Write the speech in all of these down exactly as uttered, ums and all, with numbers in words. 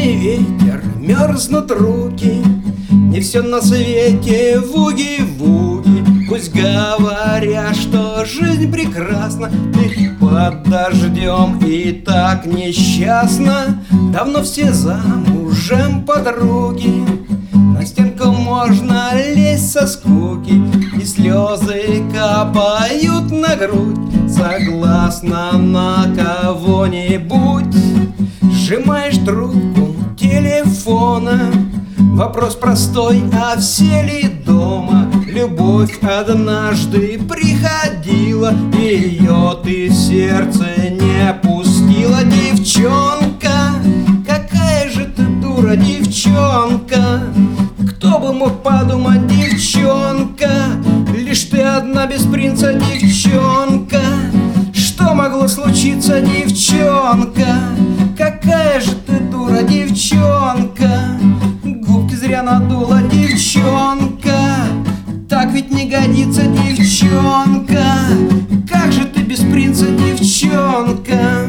Холодный ветер, мерзнут руки, не все на свете вуги-вуги. Пусть говорят, что жизнь прекрасна, ты под дождем и так несчастна. Давно все замужем подруги, на стенку можно лезть со скуки, и слезы капают на грудь. Согласна на кого-нибудь, сжимаешь трубку телефона. Вопрос простой, а все ли дома? Любовь однажды приходила, ее ты в сердце не пустила. Девчонка, какая же ты дура, девчонка. Кто бы мог подумать, девчонка, лишь ты одна без принца, девчонка. Что могло случиться, девчонка? Какая же ты дура, девчонка. Губки зря надула, девчонка. Так ведь не годится, девчонка. Как же ты без принца, девчонка.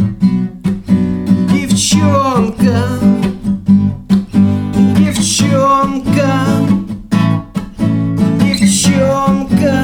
Девчонка, девчонка, девчонка.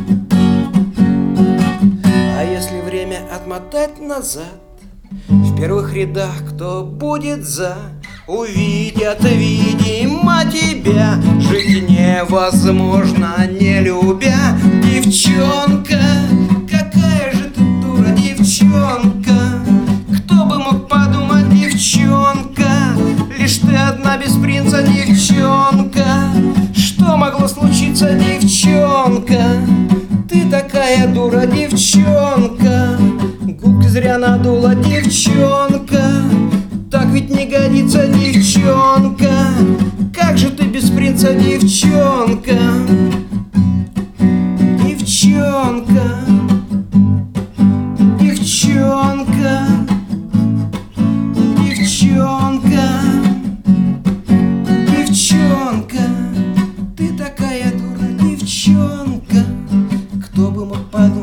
А если время отмотать назад, в первых рядах кто будет за? Увидят, видимо, тебя жить невозможно, не любя. Девчонка, какая же ты дура, девчонка. Кто бы мог подумать, девчонка, лишь ты одна без принца, девчонка. Что могло случиться, девчонка? Ты такая дура, девчонка. Губки зря надула, девчонка. Так ведь не годится, девчонка. Как же ты без принца, девчонка. Девчонка, девчонка, девчонка, девчонка. Ты такая дура, девчонка. Кто бы мог подумать.